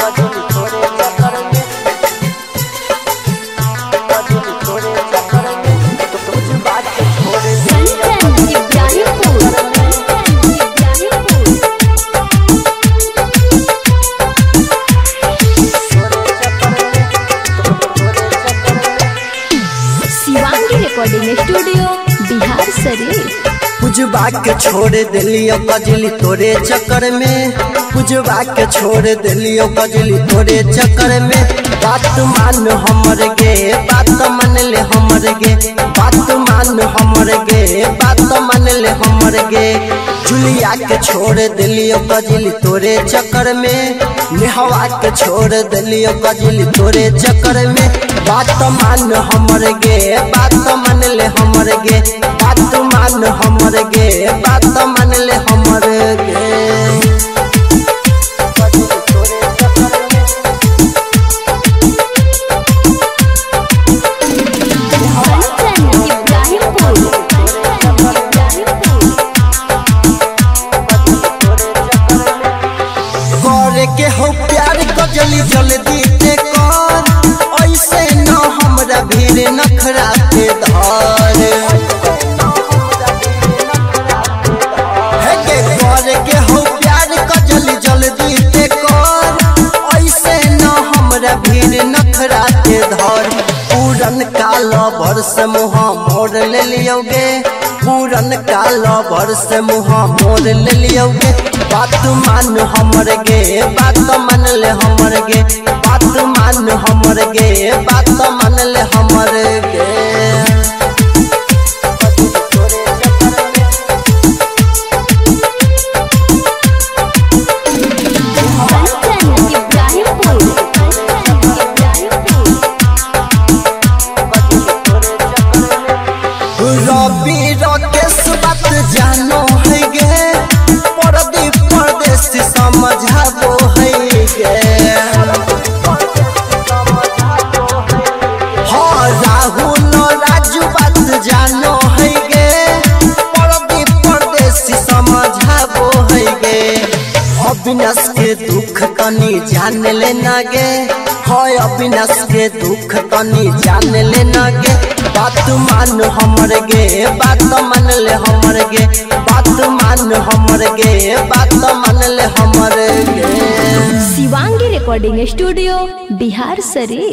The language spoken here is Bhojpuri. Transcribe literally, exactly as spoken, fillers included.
Recording studio Bihar Sharif. पुजवा के छोड़ दिलियो कजली तोरे चक्कर में, पुजवा के छोड़ दिलियो कजली तोरे चक्कर में। बात मान हमर गे, बात मान ले हमर गे, बात मान हमर गे, बात मान ले हमर गे। जुलिया के छोड़ दिलियो कजली तोरे चक्कर में, नेहवा के छोड़ दिलियो कजली तोरे चक्कर में। बात मान हमर गे, बात मान ले हमर गे, बात मान हमर गे, बात मान ले हमर गे। करे के हो प्यार कजली जल्दी ते कर, ऐसे न हमरा भीड़ नखरा के धर। हे के करे के हो प्यार कजली जल्दी ते कर, ऐसे न हमरा भीड़ नखरा के धर। पूरन काल बरस मुँह मोड़ ले लियोगे, पूरन काल बरस मुँह मोड़ ले लियोगे। बात मान हमर गे, बात मान ले हमर गे, बात मान हमर गे, बात मान ले हमर गे। रवि राकेश बात जानो है गे, परदीप परदेसी समझाबो है गे। हाँ राहुल राजू बात जानो है गे, परदीप परदेसी समझाबो है गे। अविनाश के दुख कनी जान लेना गे, हाय अविनाश के दुख कनी जान लेना गे। बात मान हमर गे, बात मान ले हमर गे, बात मान हमर गे, बात मान ले हमर गे। Shivangi recording studio Bihar Sharif.